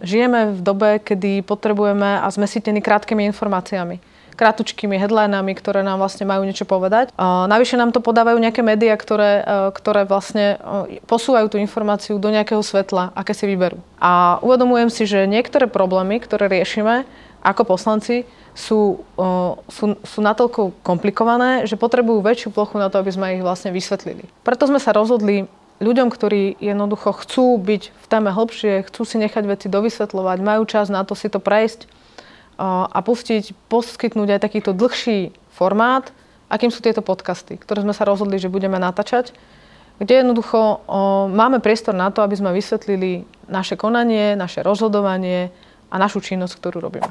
žijeme v dobe, kedy potrebujeme a sme sytení krátkými informáciami. Krátučkými headlinami, ktoré nám vlastne majú niečo povedať. Navyše nám to podávajú nejaké médiá, ktoré vlastne posúvajú tú informáciu do nejakého svetla, aké si vyberú. A uvedomujem si, že niektoré problémy, ktoré riešime ako poslanci, sú natoľko komplikované, že potrebujú väčšiu plochu na to, aby sme ich vlastne vysvetlili. Preto sme sa rozhodli ľuďom, ktorí jednoducho chcú byť v téme hlbšie, chcú si nechať veci dovysvetľovať, majú čas na to si to prejsť a poskytnúť aj takýto dlhší formát, akým sú tieto podcasty, ktoré sme sa rozhodli, že budeme natáčať, kde jednoducho máme priestor na to, aby sme vysvetlili naše konanie, naše rozhodovanie a našu činnosť, ktorú robíme.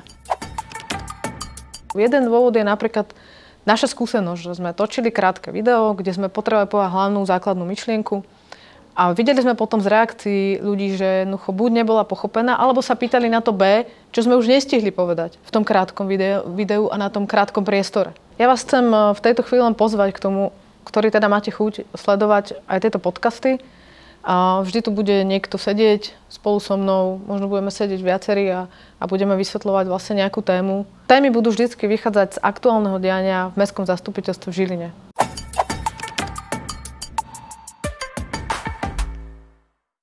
Jeden dôvod je napríklad naša skúsenosť, že sme točili krátke video, kde sme potrebovali povedať hlavnú základnú myšlienku. A videli sme potom z reakcií ľudí, že buď nebola pochopená, alebo sa pýtali na to B, čo sme už nestihli povedať v tom krátkom videu a na tom krátkom priestore. Ja vás chcem v tejto chvíli pozvať k tomu, ktorý teda máte chuť sledovať aj tieto podcasty. A vždy tu bude niekto sedieť spolu so mnou, možno budeme sedieť viacerí a budeme vysvetľovať vlastne nejakú tému. Témy budú vždy vychádzať z aktuálneho diania v Mestskom zastupiteľstve v Žiline.